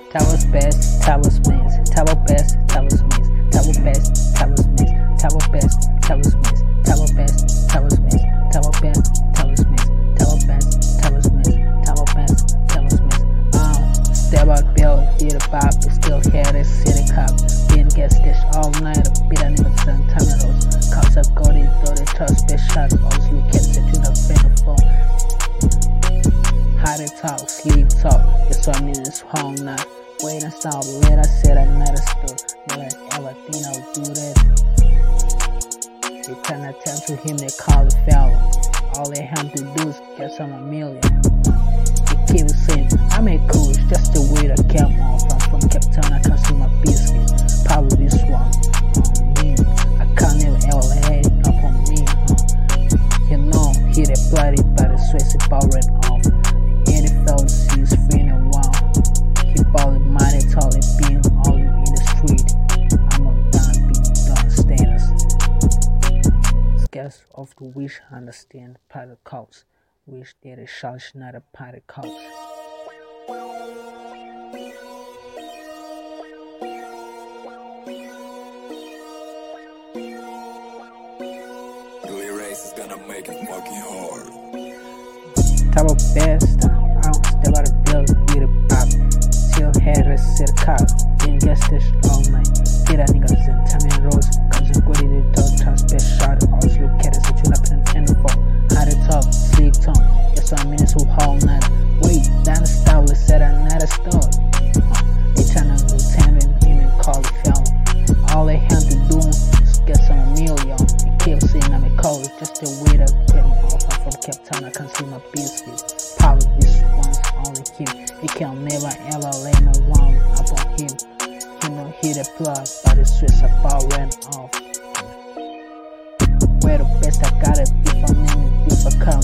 Towers best, Towers miss, Tower best, Towers miss, Tower best, Towers miss, Tower best, Towers miss, Tower best, Towers miss, Tower best, Towers miss, Tower best, Towers miss, Tower best, Towers miss. Step out bill, did a pop, still had a city cop. Been get stitched all night, beat a nigga to terminals. Cops are goody, though they touch shot, always look at it to the phone. How they talk, sleep talk, it's what I mean it's home now. Wait and stop, late I said I never stood. Never ever think I would do that. They cannot tell to him they call it foul. All they have to do is get some $1 million. They keep saying, I make cool, it's just the way the camp on from Cape Town, I can see my biscuit. Probably this one on me. I can't never ever let it up on me, You know, he the bloody, but the sweats it ball right off. Any felt he's free and wow. He ballin' mighty tall and being all in the street. I'm on done being done status. Scarce of the wish understand part of cops. Wish that it shall not a part of cops. Doing race is gonna make it fucking hard. Top of best, still out of bill, beat a pop. Still had a set cop, didn't get stitched all night. Get a niggas in Tammy Rose, comes in good in the dog, best shot. Always look at it, so you up in the for. How to talk, sleep tongue, guess what I mean, it's who whole night. Wait, down the style, said another store. They turn a lieutenant, him and call it felon. All they have to do is get some $1 million. They keep saying I'm a call, it's just a way to get him off. I'm from Cape Town, I can see my biscuit. Probably this one's only him. He can never ever lay no one up on him. He know he the plug, but the switch about ran off. Where the best I got a different name and different color.